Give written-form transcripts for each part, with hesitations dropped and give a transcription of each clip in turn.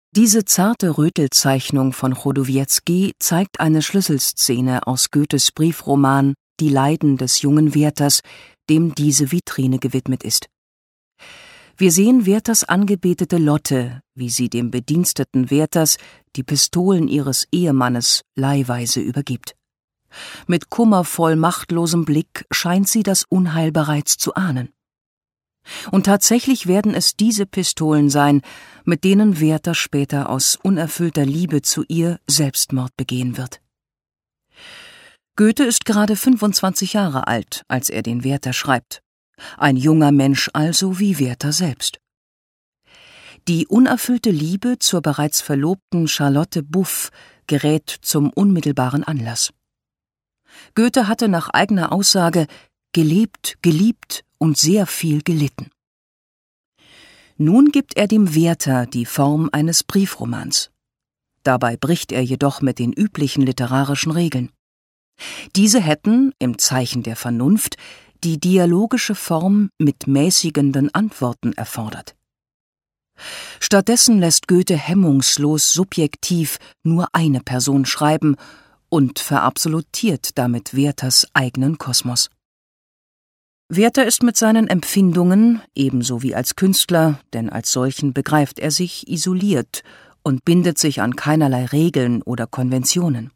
Diese zarte Rötelzeichnung von Chodowiecki zeigt eine Schlüsselszene aus Goethes Briefroman »Die Leiden des jungen Werthers«, dem diese Vitrine gewidmet ist. Wir sehen Werthers Angebetete Lotte, wie sie dem Bediensteten Werthers die Pistolen ihres Ehemannes leihweise übergibt. Mit kummervoll machtlosem Blick scheint sie das Unheil bereits zu ahnen. Und tatsächlich werden es diese Pistolen sein, mit denen Werther später aus unerfüllter Liebe zu ihr Selbstmord begehen wird. Goethe ist gerade 25 Jahre alt, als er den Werther schreibt. Ein junger Mensch also wie Werther selbst. Die unerfüllte Liebe zur bereits verlobten Charlotte Buff gerät zum unmittelbaren Anlass. Goethe hatte nach eigener Aussage gelebt, geliebt und sehr viel gelitten. Nun gibt er dem Werther die Form eines Briefromans. Dabei bricht er jedoch mit den üblichen literarischen Regeln. Diese hätten, im Zeichen der Vernunft, die dialogische Form mit mäßigenden Antworten erfordert. Stattdessen lässt Goethe hemmungslos subjektiv nur eine Person schreiben und verabsolutiert damit Werthers eigenen Kosmos. Werther ist mit seinen Empfindungen, ebenso wie als Künstler, denn als solchen begreift er sich, isoliert und bindet sich an keinerlei Regeln oder Konventionen.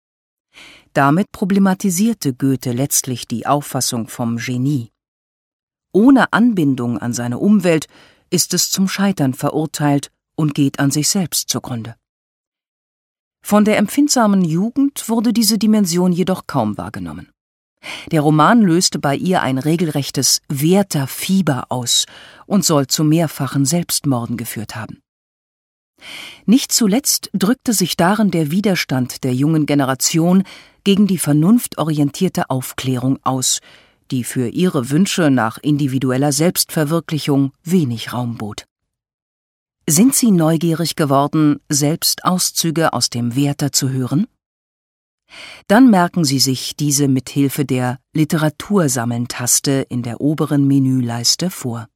Damit problematisierte Goethe letztlich die Auffassung vom Genie. Ohne Anbindung an seine Umwelt ist es zum Scheitern verurteilt und geht an sich selbst zugrunde. Von der empfindsamen Jugend wurde diese Dimension jedoch kaum wahrgenommen. Der Roman löste bei ihr ein regelrechtes Werther-Fieber aus und soll zu mehrfachen Selbstmorden geführt haben. Nicht zuletzt drückte sich darin der Widerstand der jungen Generation gegen die vernunftorientierte Aufklärung aus, die für ihre Wünsche nach individueller Selbstverwirklichung wenig Raum bot. Sind Sie neugierig geworden, selbst Auszüge aus dem Werther zu hören? Dann merken Sie sich diese mithilfe der Literatursammeln-Taste in der oberen Menüleiste vor.